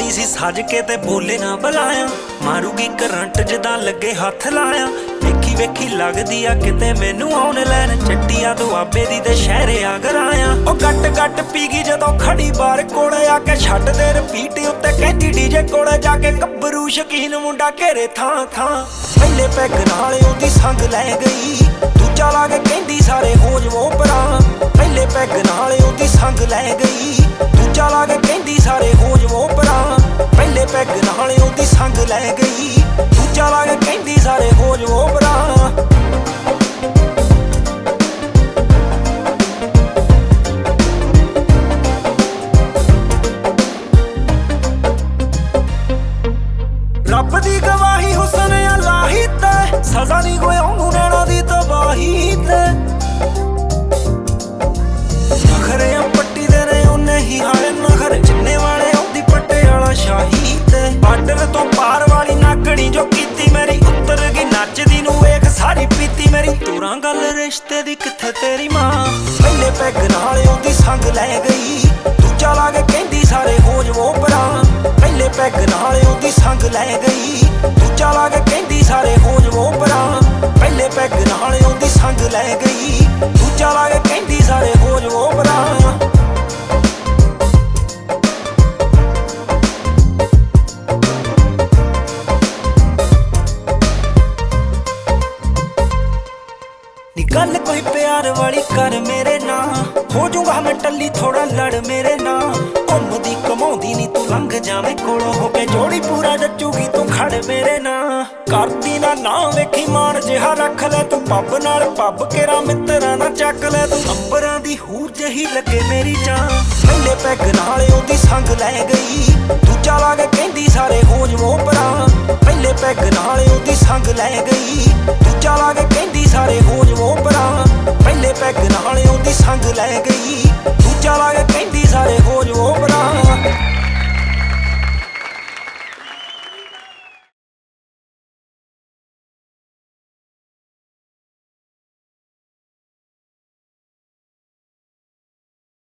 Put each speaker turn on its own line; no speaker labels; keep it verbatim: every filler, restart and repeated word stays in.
ਆਈ ਸੀ ਸੱਜ ਕੇ ਤੇ ਬੋਲੇ ਨਾ ਬੁਲਾਇਆ, ਮਾਰੂਗੀ ਕਰੰਟ ਜਿੱਦਾਂ ਲੱਗੇ ਹੱਥ ਲਾਇਆ। ਵੇਖੀ ਵੇਖੀ ਲੱਗਦੀ ਆ ਕਿਤੇ ਮੈਨੂੰ ਆਉਣ ਲੈਣ, ਚੱਟੀਆਂ ਦੁਆਬੇ ਦੀ ਤੇ ਸ਼ਹਿਰੇ ਆਗਰਾਇਆ। ਉਹ ਗੱਟ ਗੱਟ ਪੀ ਗਈ ਜਦੋਂ ਖੜੀ ਬਾਰ ਕੋਲੇ ਆ ਕੇ, ਛੱਡ ਦੇ ਰਿਪੀਟ ਉੱਤੇ ਕਹਿੰਦੀ ਡੀਜੇ ਕੋਲੇ ਜਾ ਕੇ। ਗੱਭਰੂ ਸ਼ਕੀਨ ਮੁੰਡਾ ਘੇਰੇ ਥਾਂ ਥਾਂ, ਪਹਿਲੇ ਪੈਗ ਨਾਲ ਉਹਦੀ ਸੰਗ ਲੈ ਗਈ, ਦੂਜਾ ਲਾ ਕੇ ਕਹਿੰਦੀ ਸਾਰੇ ਹੋ ਜਾਵੋ ਪਰਾਂ। ਪਹਿਲੇ ਪੈਗ ਨਾਲ ਉਹਦੀ ਸੰਗ ਲੈ ਗਈ, ਦੂਜਾ ਲਾ ਕੇ ਕਹਿੰਦੀ ਸਾਰੇ ਹੋ ਜਾਵੋ ਪਰਾਂ। ਪਹਿਲੇ ਪੈਗ ਨਾਲ ਉਹਦੀ ਸੰਗ ਲੈ ਗਈ, ਦੂਜਾ ਲਾ ਕੇ ਕਹਿੰਦੀ ਸਾਰੇ ਹੋ ਜਾਵੋ ਪਰਾਂ। ਰੱਬ ਦੀ ਗਵਾਹੀ ਹੁਸਨ ਅਲਾਹੀ ਤੇ, ਸਜ਼ਾ ਨਹੀਂ ਕੋਈ ਉਹਨੂੰ ਨੈਣਾ ਦੀ ਤਬਾਹੀ ਤੇ। ਨਖਰੇ ਪੱਟੀ ਦੇ ਨੇ ਉਹਨੇ ਹੀ ਹਾਲੇ ਨਖਰ, ਜਿੰਨੇ ਵਾਲੇ ਉਹਦੀ ਪੱਟੇ ਵਾਲਾ ਸ਼ਾਹੀ ਤੇ। ਬਾਰਡਰ ਤੋਂ ਪਾਰ ਵਾਲੀ ਨਾਗਣੀ ਜੋ ਕੀਤੀ ਮੇਰੀ, ਉੱਤਰ ਗਈ ਨੱਚਦੀ ਨੂੰ ਵੇਖ ਸਾਰੀ ਪੀਤੀ ਮੇਰੀ। ਤੋਰਾਂ ਗੱਲ ਰਿਸ਼ਤੇ ਦੀ ਕਿੱਥੇ ਤੇਰੀ ਮਾਂ, ਪਹਿਲੇ ਪੈਗ ਨਾਲ ਉਹਦੀ ਸੰਗ ਲੈ ਗਈ, ਦੂਜਾ ਲਾ ਕੇ ਕਹਿੰਦੀ ਸਾਰੇ ਹੋ ਜਾਵੋ ਪਰਾਂ। ਪਹਿਲੇ ਪੈਗ ਨਾਲ ਉਹਦੀ ਸੰਗ ਲੈ ਗਈ, ਦੂਜਾ ਲਾ ਕੇ ਕਹਿੰਦੀ ਸਾਰੇ ਹੋ ਜਾਵੋ ਪਰਾਂ। ਪਹਿਲੇ ਪੈਗ ਨਾਲ ਉਹਦੀ ਸੰਗ ਲੈ ਗਈ, ਦੂਜਾ ਲਾ ਕੇ ਕਹਿੰਦੀ ਸਾਰੇ ਹੋ ਜਾਵੋ ਪਰਾਂ। ਨੀ ਗੱਲ ਕੋਈ ਪਿਆਰ ਵਾਲੀ ਕਰ ਮੇਰੇ ਨਾਲ, ਹੋ ਜਾਊਗਾ ਮੈਂ ਟੱਲੀ ਥੋੜਾ ਲੜ ਮੇਰੇ ਨਾਲ। ਘੁੰਮਦੀ ਘਮਾਉਂਦੀ ਨੀ ਤੂੰ ਲੰਘ ਜਾਵੇਂ ਕੋਲੋਂ ਹੋ ਕੇ, ਜੋੜੀ ਪੂਰਾ ਜੱਚੂਗੀ ਤੂੰ ਖੜ ਮੇਰੇ ਨਾਲ। ਕਰਦੀ ਨਾ ਨਾ ਵੇਖੀ ਮਾਣ ਜਿਹਾ ਰੱਖ ਲੈ ਤੂੰ, ਪੱਬ ਨਾਲ ਪੱਬ ਕੇਰਾ ਮਿੱਤਰਾਂ ਨਾ ਚੱਕ ਲੈ ਤੂੰ। ਅੰਬਰਾਂ ਦੀ ਹੂਰ ਜਹੀ ਲੱਗੇ ਮੇਰੀ ਜਾਨ, ਪਹਿਲੇ ਪੈਗ ਨਾਲ ਉਹਦੀ ਸੰਗ ਲੈ ਗਈ, ਦੂਜਾ ਲਾ ਕੇ ਕਹਿੰਦੀ ਸਾਰੇ ਹੋ ਜਾਵੋ ਪਰਾਂ। ਪਹਿਲੇ ਪੈਗ ਨਾਲ ਉਹਦੀ ਸੰਗ ਲੈ ਗਈ, ਦੂਜਾ ਲਾ ਕੇ ਕਹਿੰਦੀ ਸਾਰੇ ਹੋ ਜਾਵੋ ਪਰਾਂ। ਪਹਿਲੇ ਪੈਗ ਨਾਲ ਉਹਦੀ ਸੰਗ ਲੈ ਗਈ, ਦੂਜਾ ਲਾ ਕੇ ਕਹਿੰਦੀ ਸਾਰੇ ਹੋ ਜਾਵੋ ਪਰਾਂ।